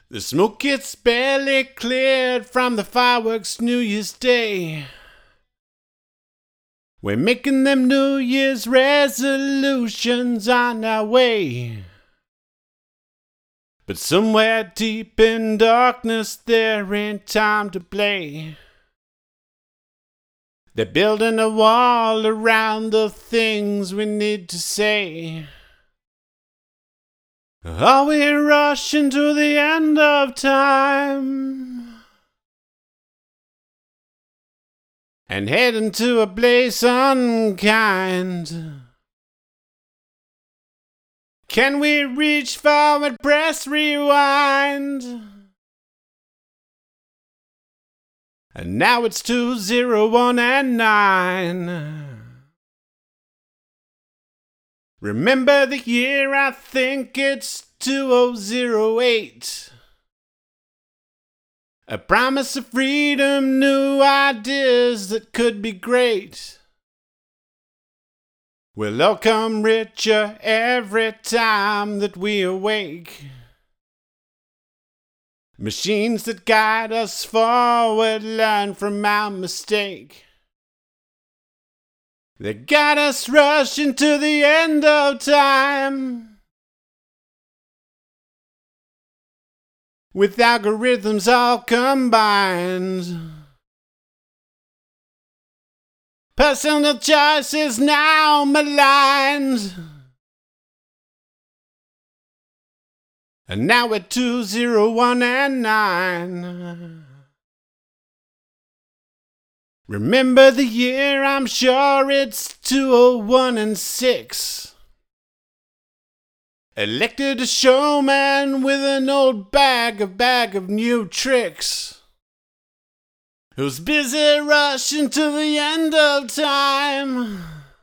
The smoke gets barely cleared from the fireworks New Year's Day. We're making them New Year's resolutions on our way. But somewhere deep in darkness there ain't time to play. They're building a wall around the things we need to say. Are we rushing to the end of time and heading to a place unkind? Can we reach forward, press rewind? And now it's 201 and 9. Remember the year, I think it's 2008. A promise of freedom, new ideas that could be great. We'll all come richer every time that we awake. Machines that guide us forward learn from our mistake. They got us rushing to the end of time, with algorithms all combined. Personal choice is now maligned. And now we're 201 and 9. Remember the year, I'm sure it's 201 and 6. Elected a showman with an old bag of new tricks, who's busy rushing to the end of time,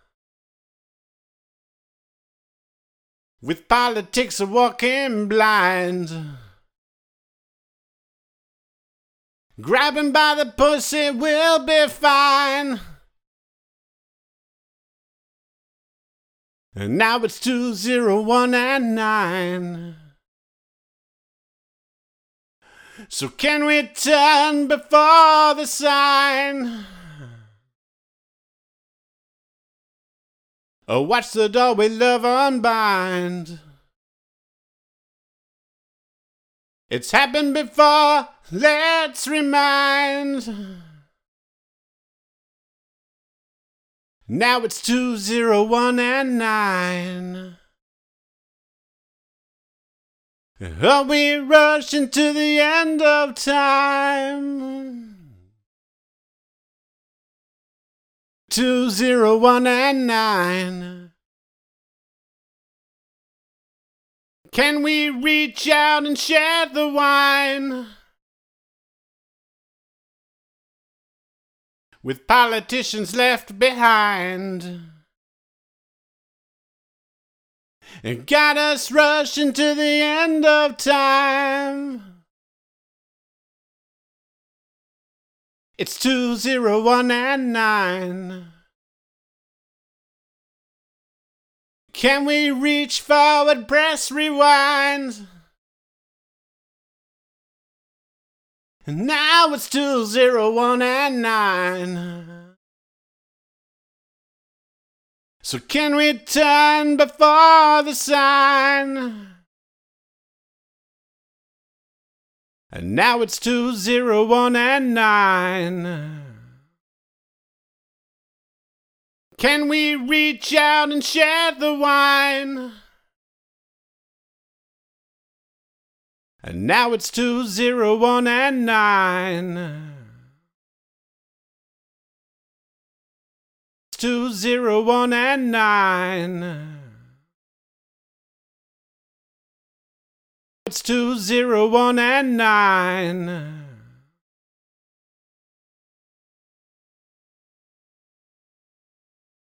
with politics a walking blind. Grab him by the pussy, we'll be fine. And now it's 201 and 9. So can we turn before the sign? Or watch the doll we love unbind? It's happened before, let's remind. Now it's 201 and 9. Are we rushing to the end of time? 201 and 9. Can we reach out and share the wine with politicians left behind? And got us rushing to the end of time. It's 201 and 9. Can we reach forward, press rewind? And now it's 201 and 9. So can we turn before the sign? And now it's 201 and 9. Can we reach out and share the wine? And now it's 201 and 9. 201 and 9. It's 201 and 9.